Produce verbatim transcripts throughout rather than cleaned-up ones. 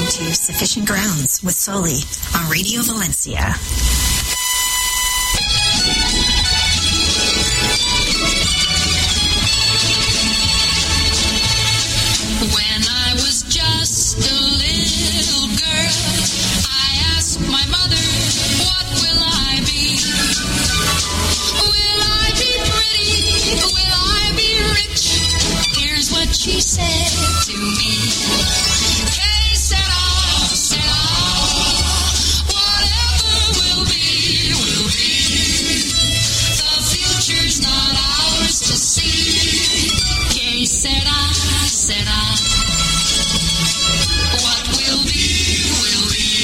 to Sufficient Grounds with Soli on Radio Valencia. When I was just a little girl, I asked my mother, what will I be? Will I be pretty? Will I be rich? Here's what she said to me. Que sera, sera, whatever will be, will be. The future's not ours to see. Que sera, sera. What will be, will be.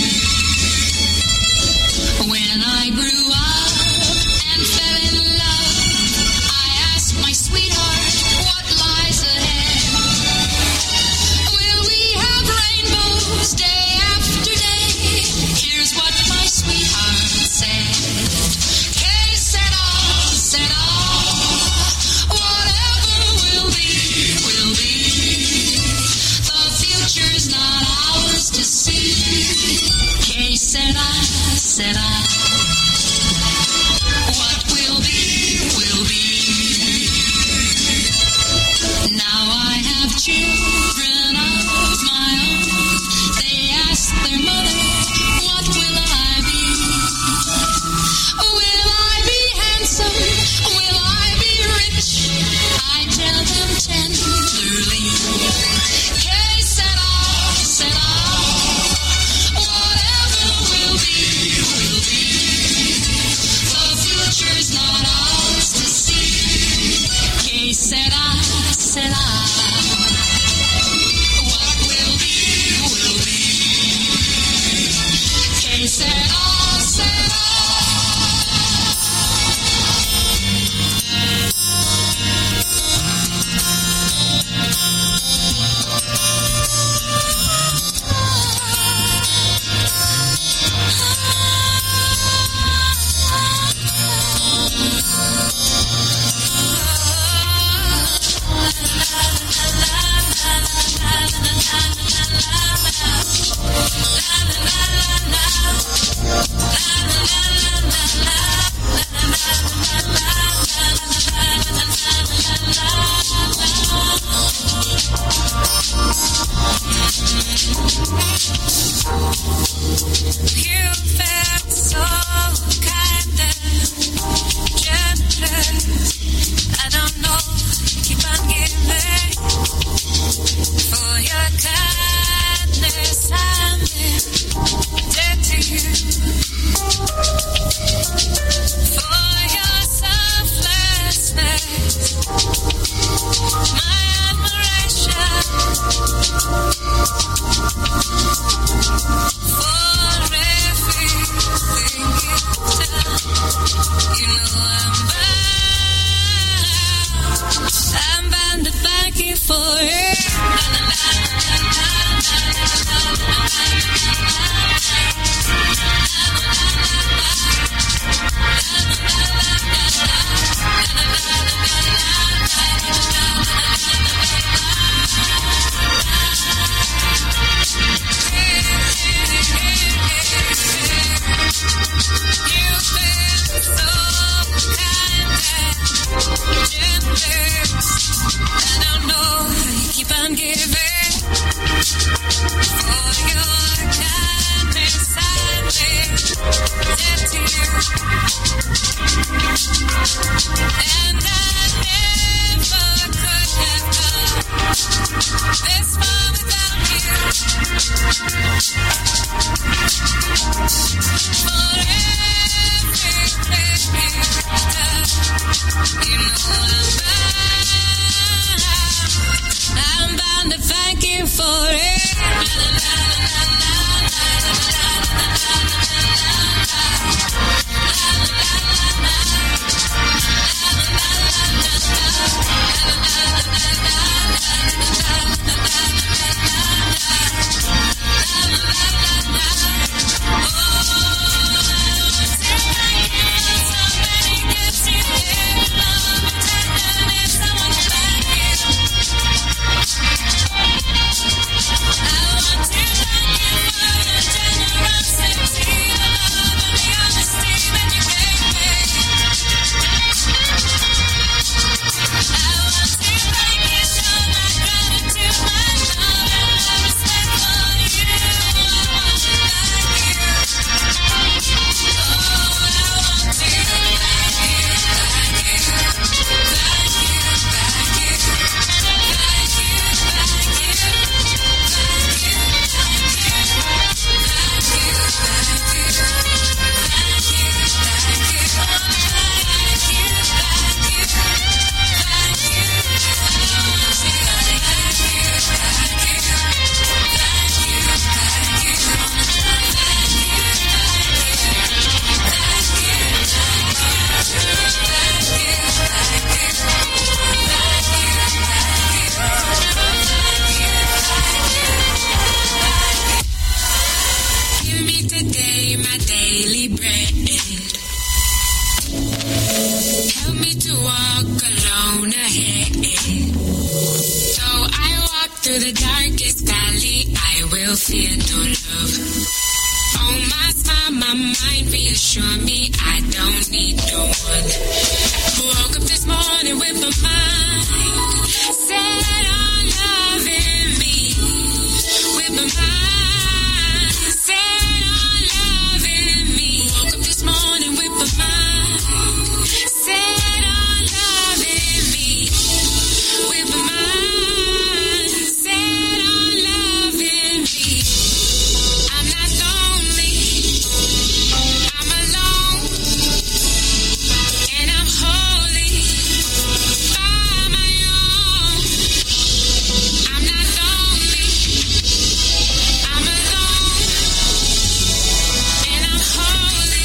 When I grew up and fell in love, I asked my sweetheart what lies ahead. Will we have rainbows day after day? Here's what my sweetheart said. Que sera, sera. Whatever will be, will be. The future's not ours to see. Que sera, sera. What will be, will be. Now I have children of my own. They ask their mother, what will I be? Will I be handsome? Will I be rich? I tell them tenderly. Que sera, sera. Whatever will be, will be. The future's not ours to see. Que sera, sera. What will be, will be. Que sera, sera. You've been so kind and generous. I don't know, keep on giving. For your kindness, I'm indebted to you. For your selflessness, my admiration. For everything you've done, you know I'm bound. I'm bound to thank you for it. You've been so kind and generous. I don't know how you keep on giving. For your kindness, I'm indebted to you. And I never could have come this far without you. For everything you've done, you know I'm bound. I'm bound to thank you for it. Oh, the darkest valley, I will fear no love. Oh, my smile, my mind reassure me I don't need no one. Woke up this morning with my mind set on loving me. With my mind set on loving me. Woke up this morning with my mind set on loving me. With my mind set on loving me. I'm not lonely, I'm alone, and I'm holy by my own. I'm not lonely, I'm alone, and I'm holy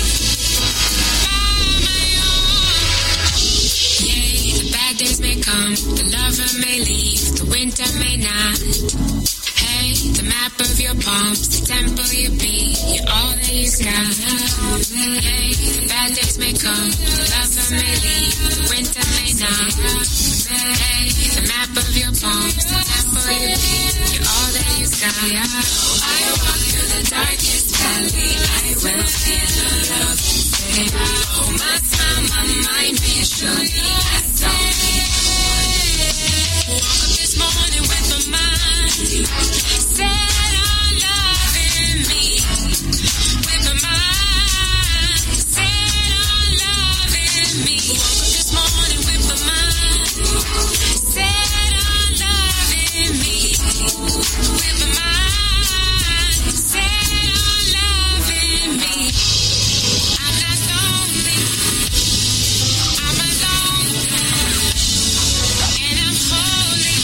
by my own. Yea, the bad days may come, the lover may leave, the winter may not. Hey, the map of your palms, the temple you be, you're all that he's got. Hey, the bad days may come, the lover may leave, the winter may not. Hey, the map of your palms, the temple you be, you're all that he's got. I walk through the darkest valley, I will feel the love. Say, oh, my smile, my mind reassure me, I don't need one. Woke up this morning with my mind set on loving me. With my mind set on loving me. Woke up this morning with my mind set on loving me. With my mind set on loving me. I'm not lonely, I'm alone, and I'm holy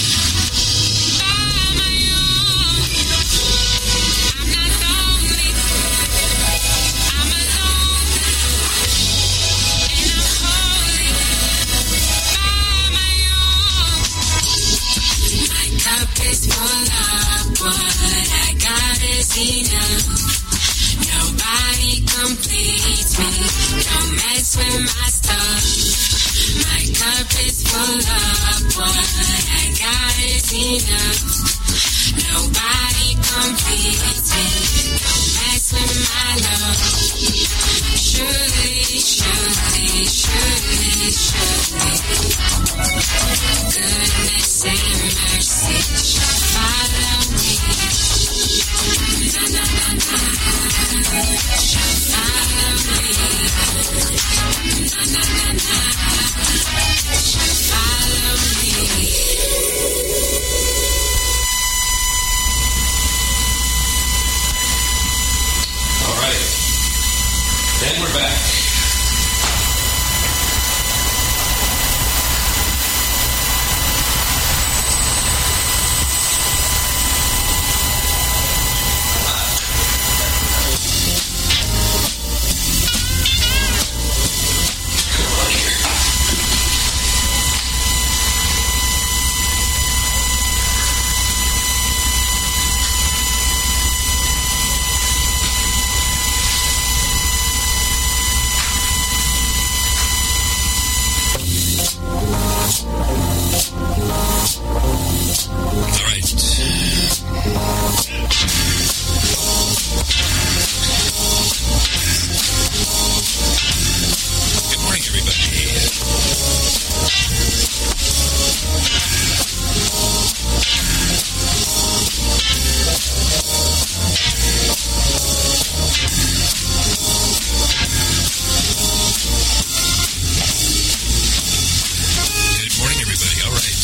by my own. I'm not lonely, I'm alone, and I'm holy by my own. My cup is full up, what I got is enough. Nobody completes me, don't mess with my stuff. My cup is full up, what I got is enough. Nobody completes me, don't mess with my love. Surely, surely, surely, surely, goodness and mercy shall follow me. Na, na, na, na, shall follow me. Na, na, na, na, shall follow me. All right. Then we're back. Come on here. All right. Good morning, everybody. Good morning, everybody. All right.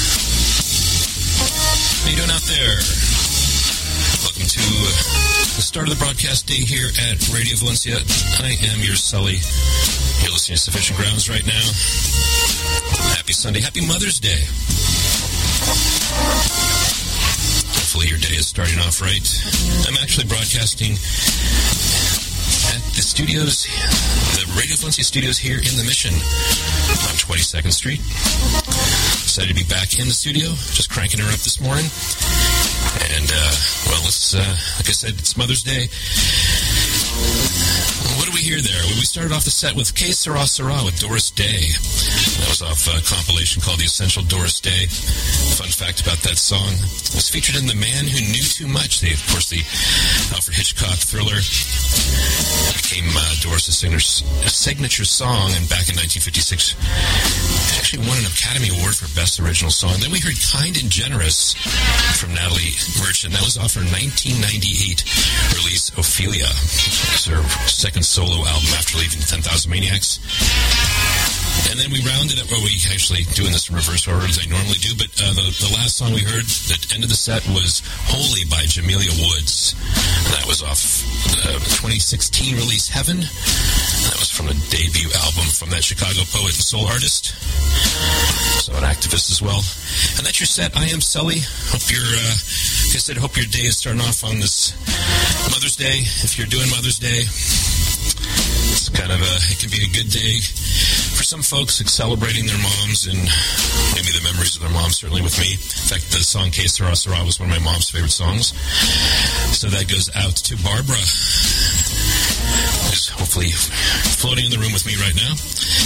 How you doing out there? Welcome to the start of the broadcast day here at Radio Valencia. I am your Sully. You're listening to Sufficient Grounds right now. Happy Sunday. Happy Mother's Day. Hopefully your day is starting off right. I'm actually broadcasting at the studios, the Radio Valencia studios here in the Mission on twenty-second Street. Excited to be back in the studio, just cranking her up this morning. And, uh, well, it's, uh, like I said, it's Mother's Day. What do we hear there? Well, we started off the set with Que Sera Sera with Doris Day. That was off a compilation called The Essential Doris Day. Fun fact about that song, it was featured in The Man Who Knew Too Much. The, of course, the Alfred Hitchcock thriller. It became uh, Doris' signature song, and back in nineteen fifty-six, it actually won an Academy Award for Best Original Song. Then we heard Kind and Generous from Natalie Merchant. That was off her nineteen ninety-eight release, Ophelia. It was her second solo album after leaving ten thousand Maniacs. And then we rounded up, well, we actually doing this in reverse order as I normally do, but uh, the, the last song we heard at the end of the set was Holy by Jamelia Woods. And that was off the twenty sixteen release Heaven. That was from a debut album from that Chicago poet and soul artist. So an activist as well. And that's your set. I am Sully. Hope you're, uh, like I said, hope your day is starting off on this Mother's Day. If you're doing Mother's Day, it's kind of a, it can be a good day for some folks, like celebrating their moms and maybe the memories of their moms, certainly with me. In fact, the song Que Sera Sera was one of my mom's favorite songs. So that goes out to Barbara, who's hopefully floating in the room with me right now.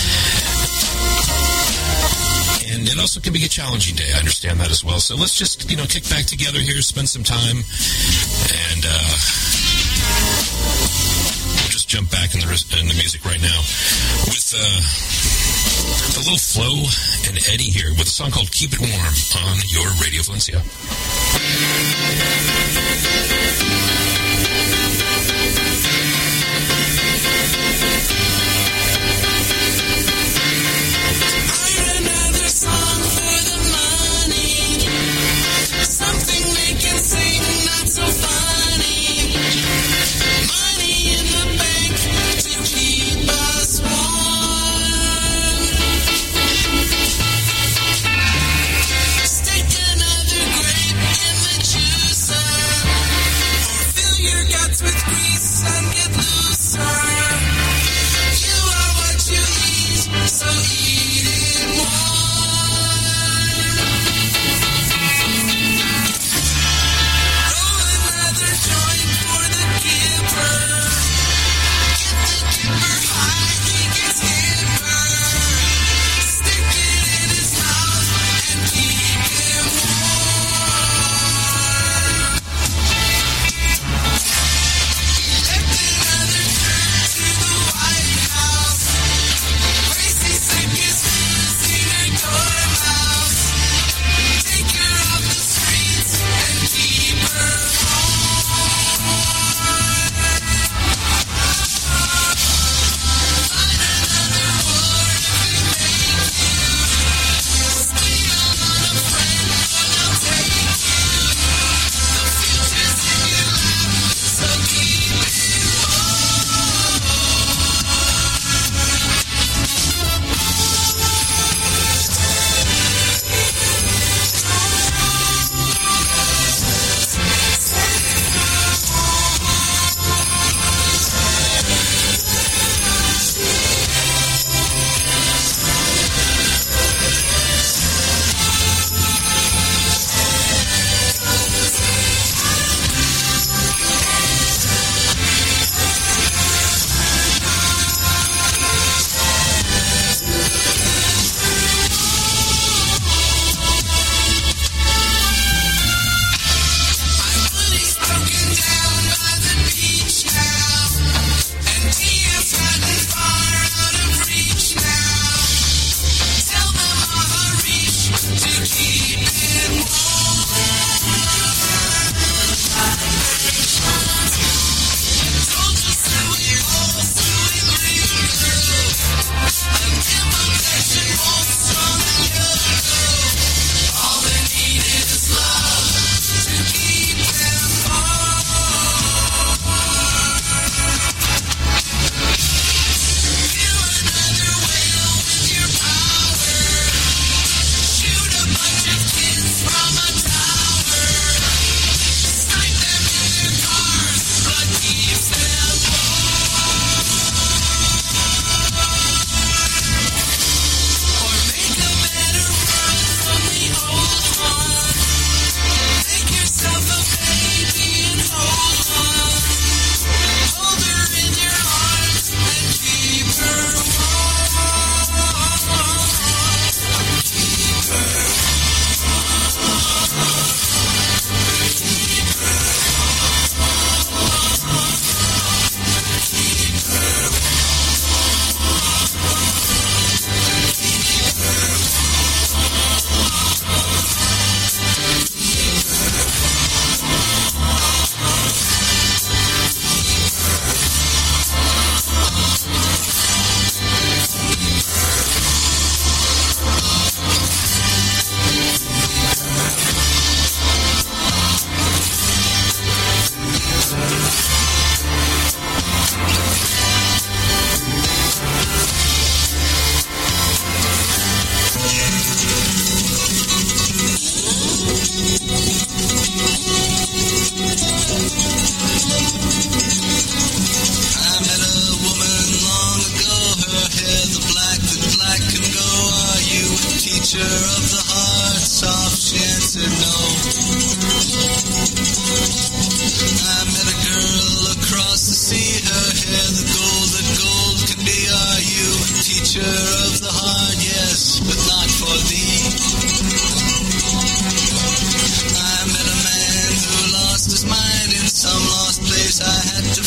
And it also can be a challenging day. I understand that as well. So let's just, you know, kick back together here, spend some time, and uh, we'll just jump back in the in the music right now with uh, a little Flo and Eddie here with a song called Keep It Warm on your Radio Valencia. Stick another grape in the juice.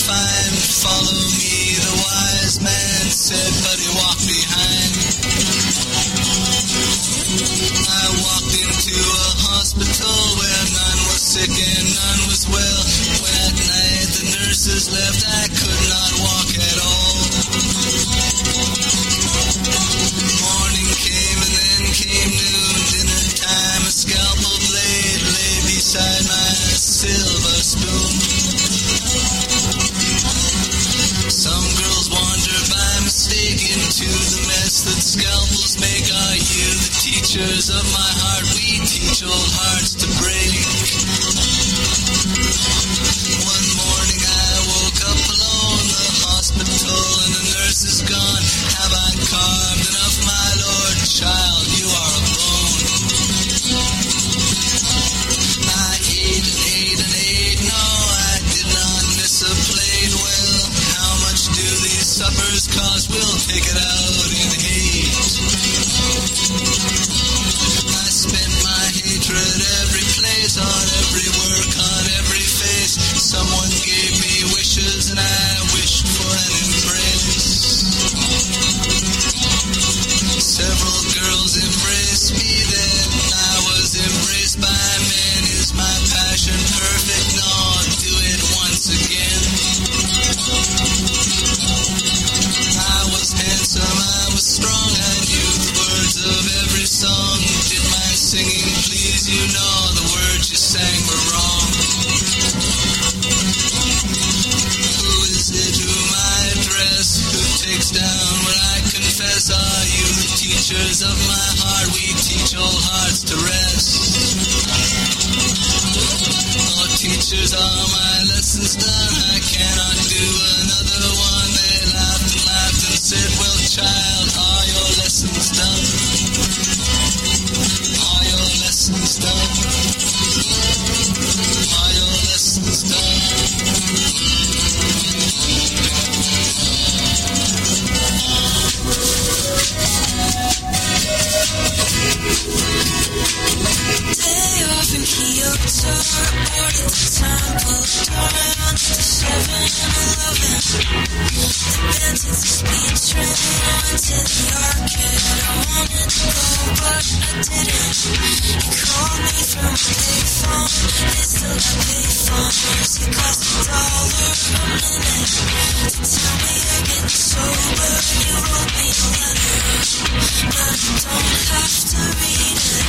find. Follow me, the wise man said, but he walked behind. I walked into a hospital where none was sick and none was well. When at night the nurses left, I could not walk at all. Morning came and then came noon. Dinner time, a scalpel blade lay beside my silver spoon. Some girls wander by mistake into the mess that scalpels make. Are you the teachers of my heart? We teach old hearts to break. One morning I woke up alone, the hospital and the nurse is gone. Have I carved enough, my lord? Child, you are a bone. I ate and ate and ate, no, I did not miss a plate. Well, how much do these suppers cost? We'll take it out in hate. I spent my hatred every place, on every work, on every face. Someone gave me wishes and I wished for an embrace. Several girls embraced me then, I was embraced by men. Is my passion perfect? No, do it once again. I was handsome, I was strong, I knew the words of every song. Did my singing please you? No, the words you sang were wrong. Who is it whom I address? Who takes down what I confess? Are you the teachers of my heart? We teach all hearts to rest. Oh, teachers, are my lessons done? I cannot do another one. They laughed and laughed and said, well, child, are your lessons done? Are your lessons done? Are your lessons done? Day off in Kyoto, boarded the temple, around to seven eleven. The band hits the speed train, went to the arcade. I wanted to go, but I didn't. He called me from a payphone, they still got payphones. It cost a dollar a minute to tell me you're getting sober. You wrote me a letter, but I don't have to read it.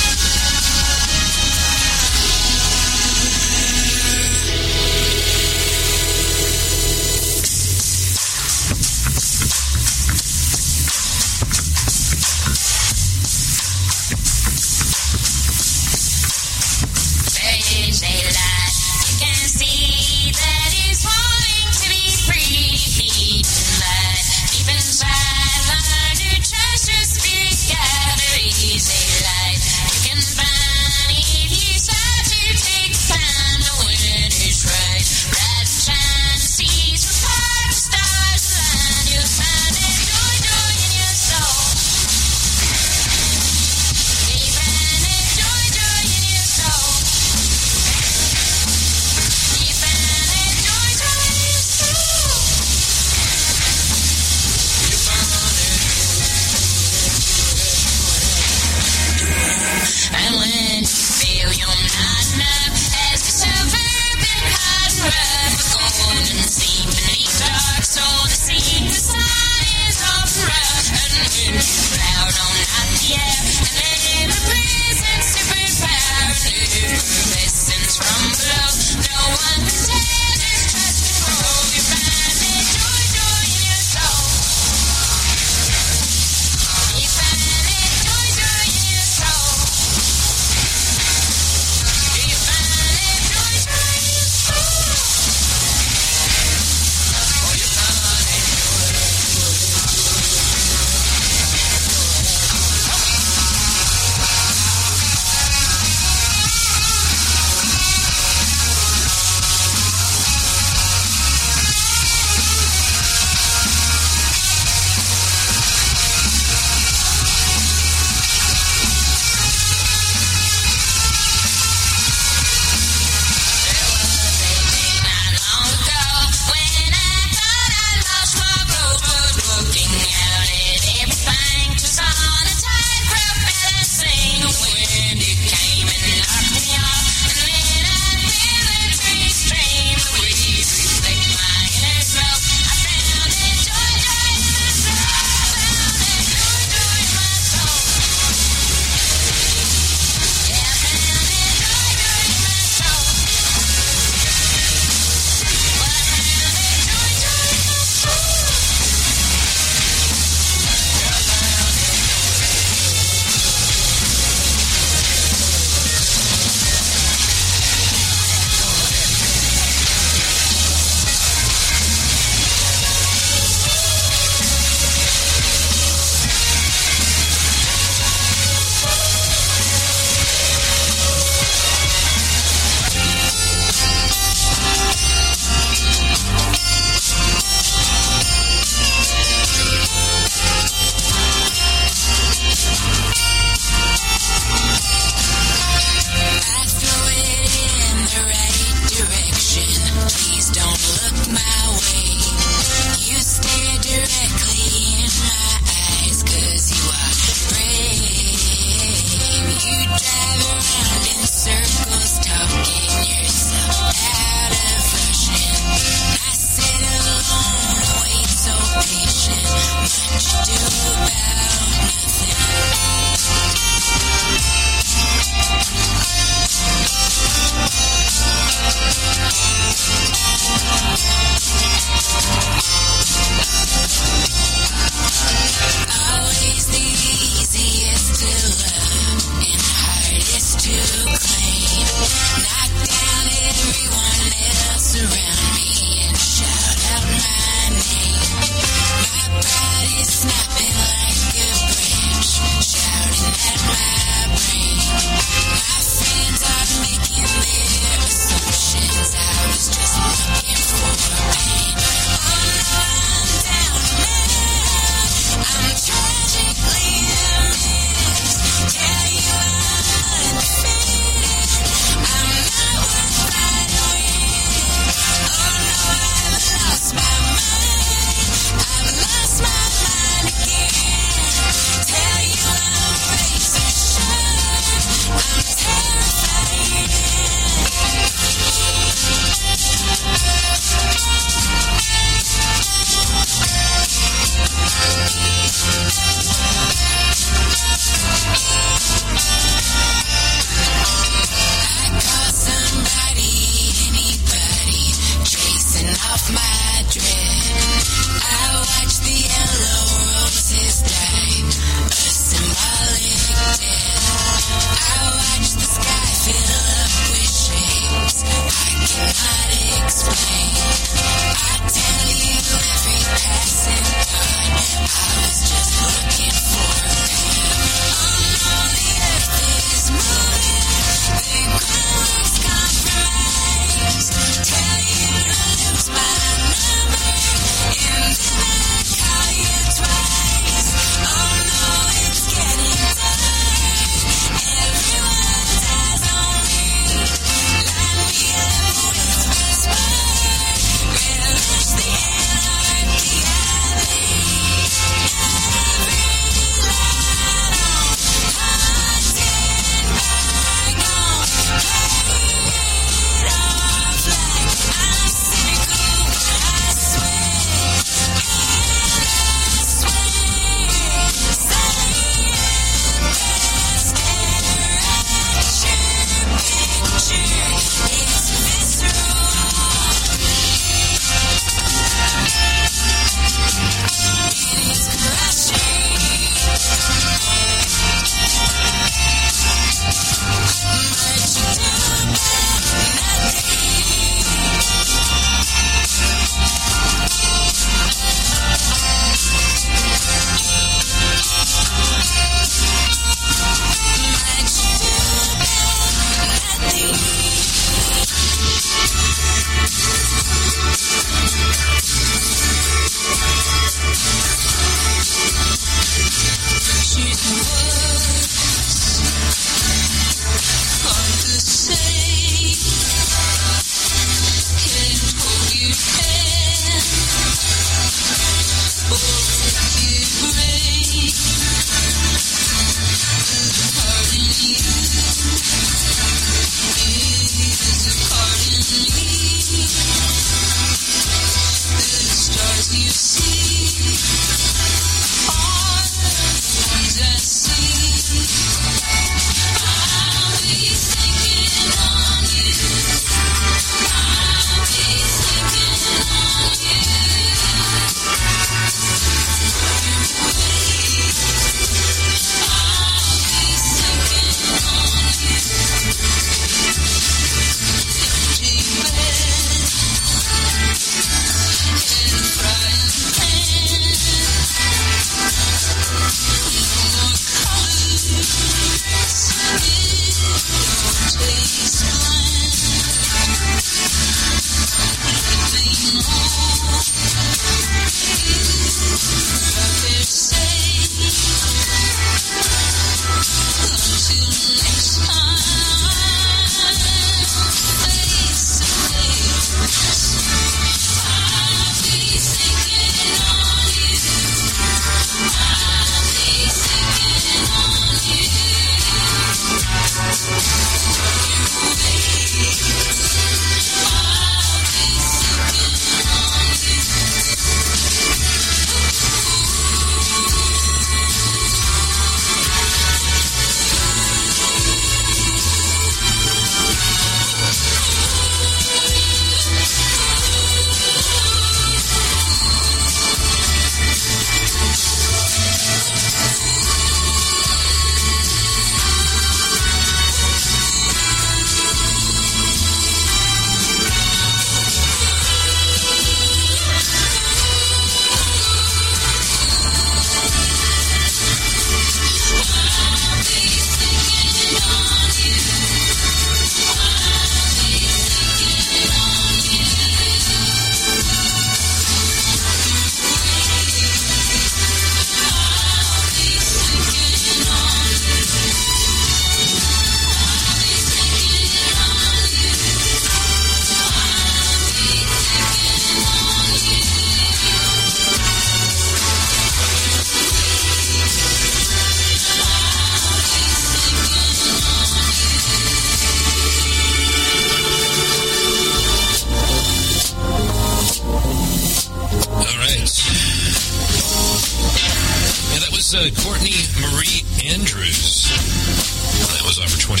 uh, Courtney Marie Andrews. That was off her twenty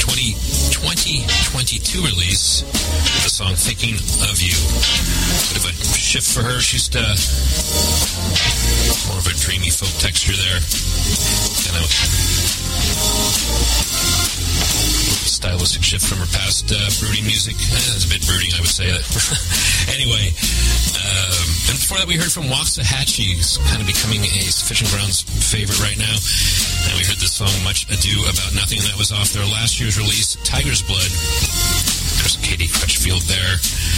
twenty-two release, the song Thinking of You. Bit of a shift for her. She's uh, more of a dreamy folk texture there. Kind of stylistic shift from her past uh, brooding music. Eh, it's a bit brooding, I would say. Anyway, um, and before that we heard from Waxahachie, who's kind of becoming a Sufficient Grounds favorite right now. And we heard this song, Much Ado About Nothing, and that was off their last year's release, Tiger's Blood. There's Katie Crutchfield there.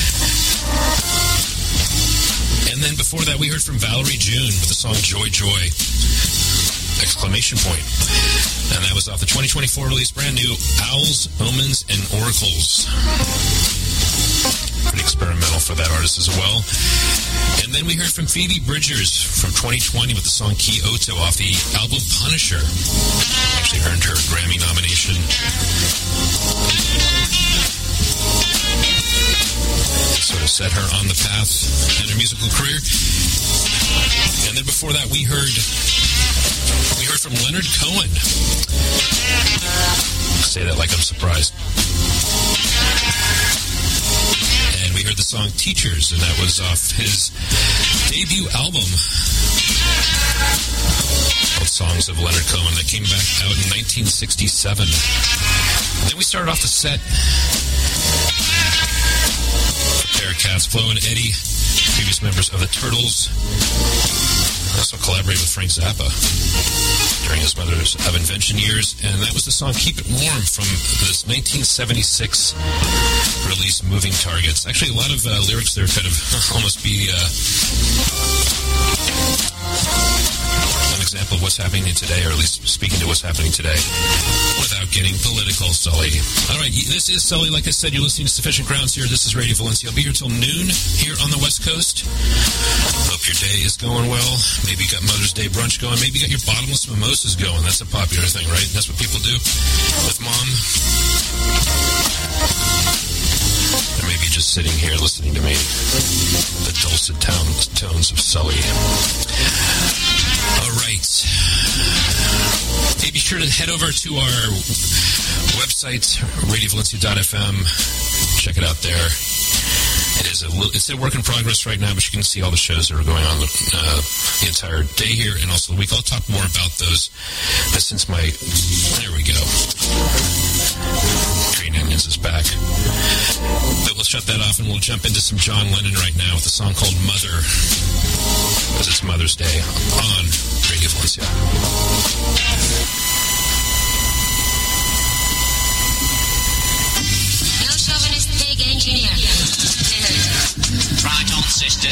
And then before that, we heard from Valerie June with the song Joy Joy! Exclamation point. And that was off the twenty twenty-four release, brand new Owls, Omens, and Oracles. Pretty experimental for that artist as well. And then we heard from Phoebe Bridgers from twenty twenty with the song Kyoto off the album Punisher. Actually earned her a Grammy nomination. Sort of set her on the path in her musical career. And then before that, we heard we heard from Leonard Cohen. I say that like I'm surprised. And we heard the song Teachers, and that was off his debut album called Songs of Leonard Cohen that came back out in nineteen sixty-seven. And then we started off the set. Cats, Flo and Eddie, previous members of the Turtles, also collaborated with Frank Zappa during his Mothers of Invention years, and that was the song Keep It Warm from this nineteen seventy-six release, Moving Targets. Actually, a lot of uh, lyrics there could have almost be uh, an example of what's happening today, or at least speaking to what's happening today, without getting political, Sully. All right, this is Sully. Like I said, you're listening to Sufficient Grounds here. This is Radio Valencia. I'll be here till noon here on the West Coast. Hope your day is going well. Maybe you got Mother's Day brunch going. Maybe you got your bottomless mimosas going. That's a popular thing, right? That's what people do with Mom. Or maybe just sitting here listening to me. The dulcet tones, tones of Sully. All right. Hey, be sure to head over to our website, radio valencia dot f m. Check it out there. It is a little, it's a work in progress right now, but you can see all the shows that are going on uh, the entire day here and also the week. I'll talk more about those. But since my, there we go. Green Onions is back. But we'll shut that off and we'll jump into some John Lennon right now with a song called Mother, because it's Mother's Day on Radio Valencia. No chauvinist pig engineer. Right on, sister.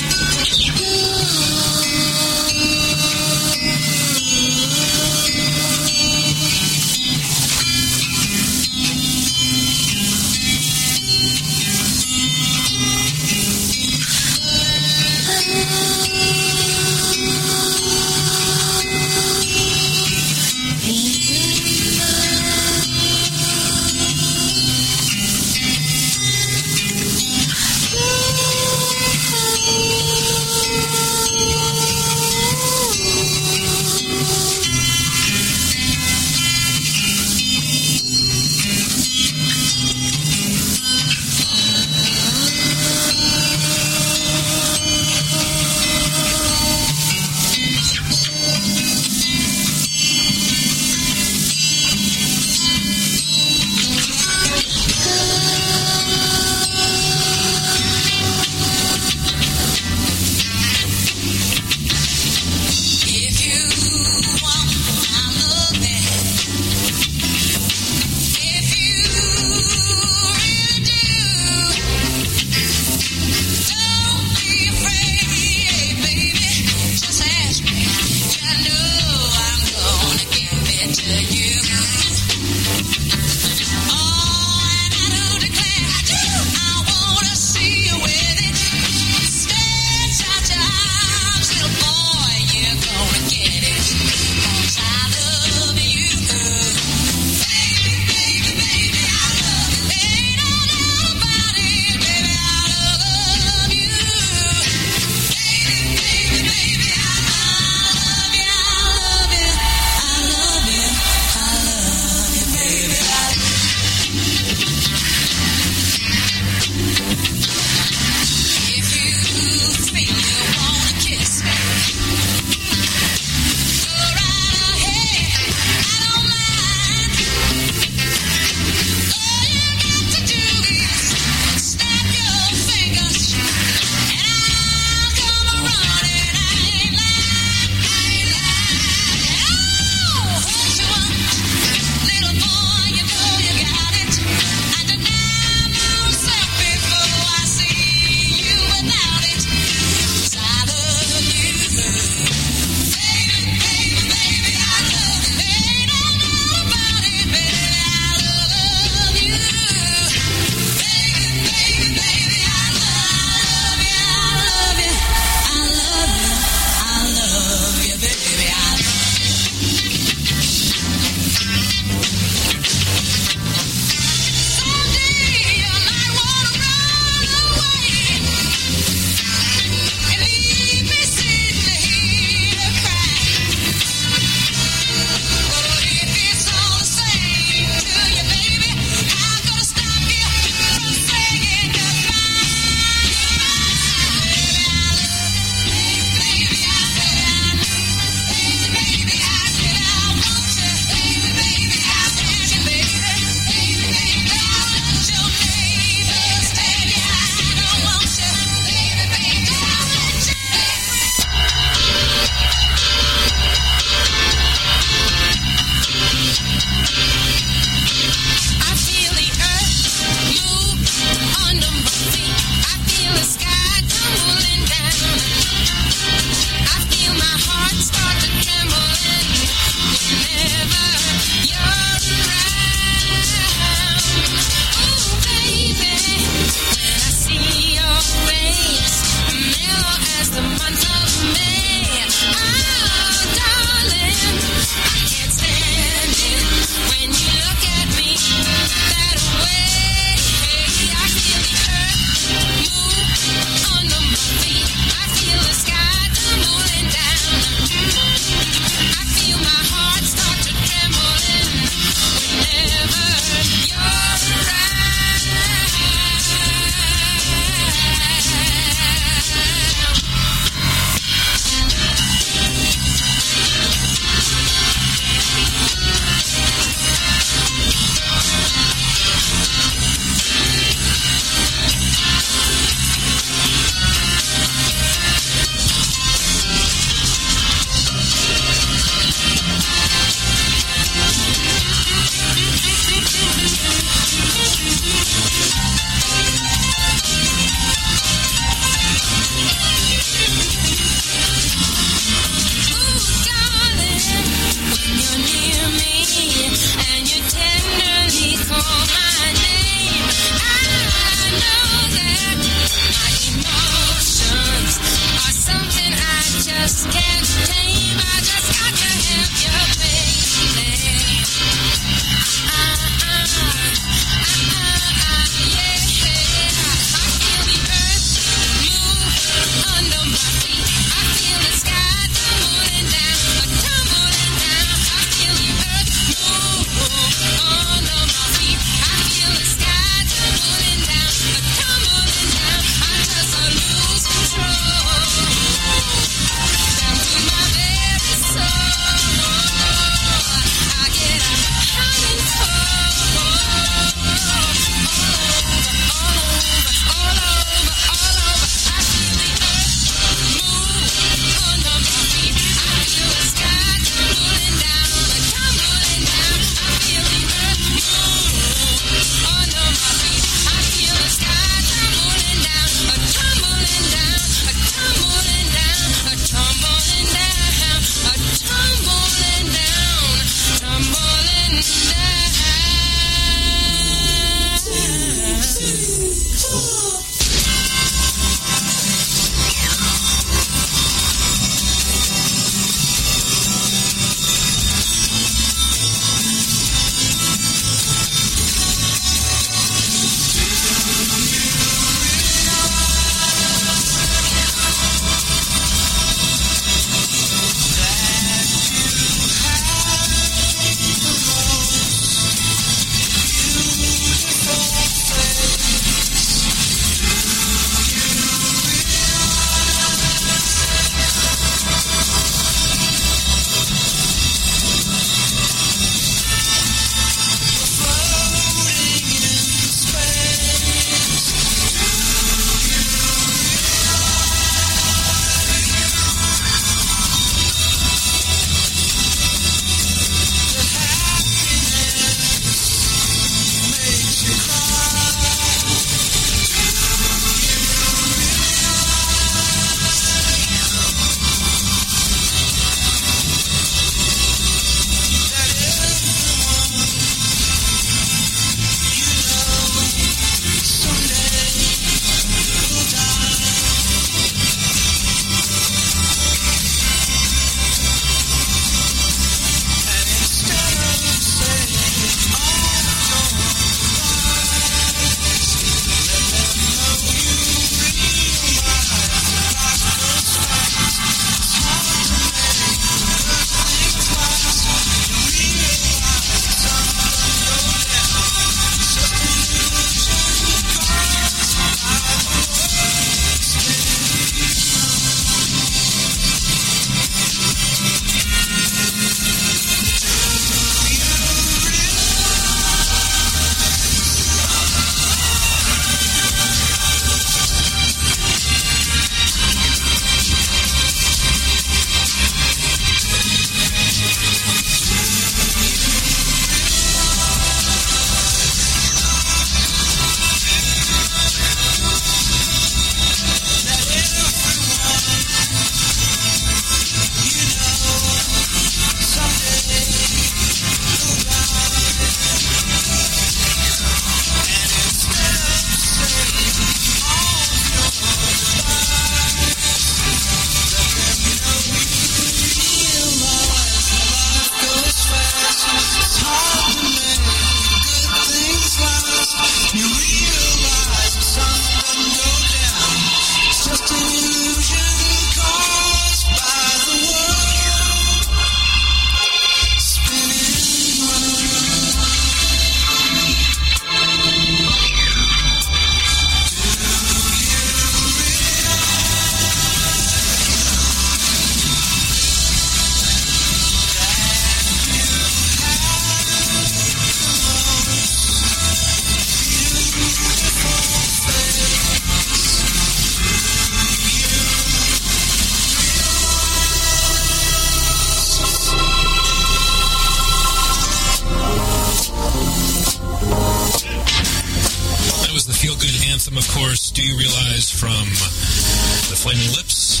Do You Realize from the Flaming Lips.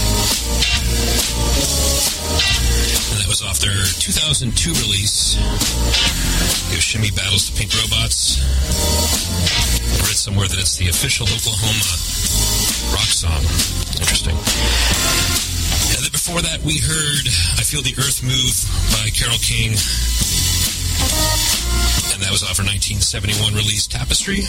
And that was off their two thousand two release. It was Shimmy Battles the Pink Robots. I read somewhere that it's the official Oklahoma rock song. Interesting. And then before that, we heard I Feel the Earth Move by Carole King. And that was off her nineteen seventy-one release, Tapestry.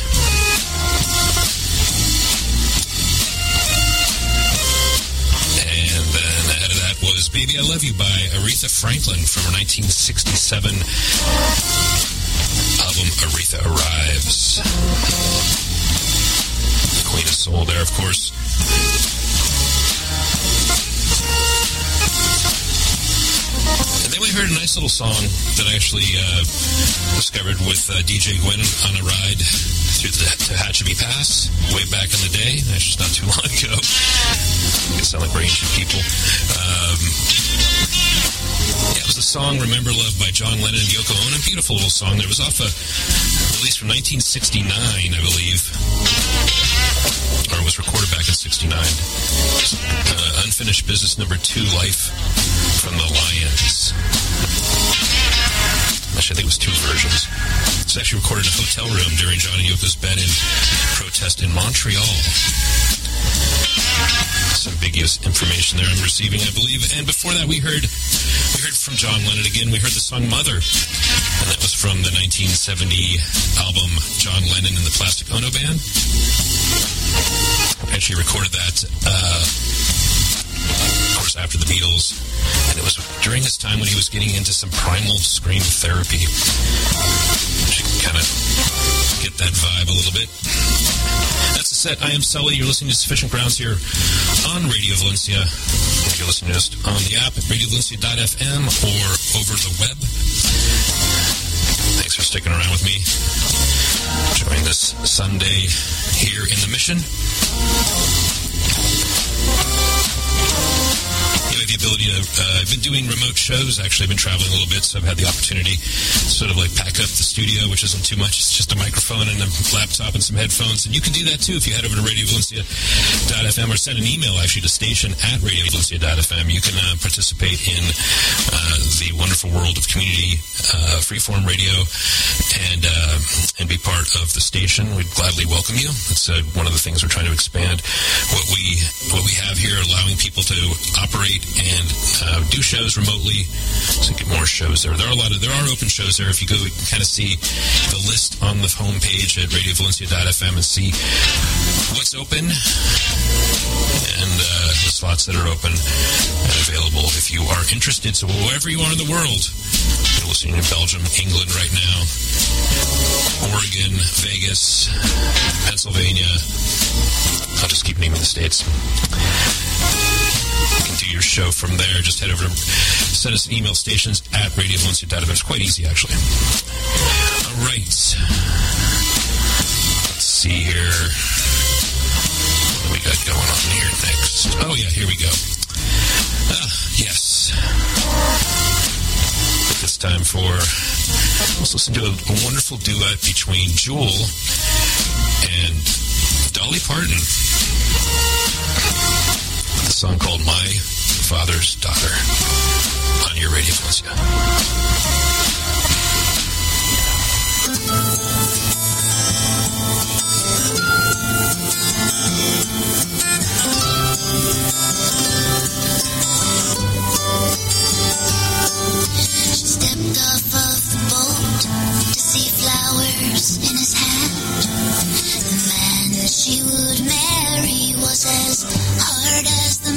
And then ahead of that was Baby I Love You by Aretha Franklin from her nineteen sixty-seven album Aretha Arrives. Queen of Soul there, of course. And then we heard a nice little song that I actually uh, discovered with uh, D J Gwen on a ride through the Tehachapi Pass way back in the day. That's just not too long ago. It sound like we're ancient people. Um, yeah, it was the song Remember Love by John Lennon and Yoko Ono. A beautiful little song. That was off a release from nineteen sixty-nine, I believe. Or it was recorded back in sixty-nine. Uh, Unfinished Business Number Two, Life from the Lions. Actually, I think it was two versions. It's actually recorded in a hotel room during John and Yoko's bed-in protest in Montreal. Some ambiguous information there I'm receiving, I believe. And before that, we heard we heard from John Lennon again. We heard the song Mother. And that was from the nineteen seventy album John Lennon and the Plastic Ono Band. I actually recorded that, uh, of course, after the Beatles. And it was during this time when he was getting into some primal scream therapy. You can kind of get that vibe a little bit. That's the set. I am Sully. You're listening to Sufficient Grounds here on Radio Valencia. You're listening to us on the app at radio valencia dot f m or over the web. Thanks for sticking around with me. Enjoying this Sunday here in the Mission. You have the ability to, uh, I've been doing remote shows. Actually, I've been traveling a little bit, so I've had the opportunity to sort of like pack up the studio, which isn't too much. It's just a microphone and a laptop and some headphones. And you can do that too if you head over to radio valencia dot f m or send an email actually to station at radio valencia dot f m. You can uh, participate in uh, the wonderful world of community uh, freeform radio and uh, and be part of the station. We'd gladly welcome you. It's uh, one of the things we're trying to expand. What we what we have here, allowing people to operate and uh, do shows remotely, so get more shows there. There are a lot of there are open shows there. If you go, you can kind of see the list on the homepage at radio valencia dot f m and see what's open and uh, the slots that are open and available if you are interested. So wherever you are in the world, you're listening in Belgium, England right now, Oregon, Vegas, Pennsylvania. I'll just keep naming the states. You can do your show from there. Just head over to send us an email, stations at radio valencia dot f m. It's quite easy, actually. All right. Let's see here. What do we got going on here next? Oh, yeah, here we go. Ah, yes. It's time for... Let's listen to a, a wonderful duet between Jewel and Dolly Parton. The song called My Father's Daughter on your Radio Valencia. She stepped off of the boat to see flowers in his hand. The man that she would marry was as hard as the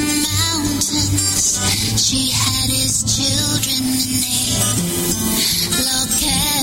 mountains. She had his children to name. Look at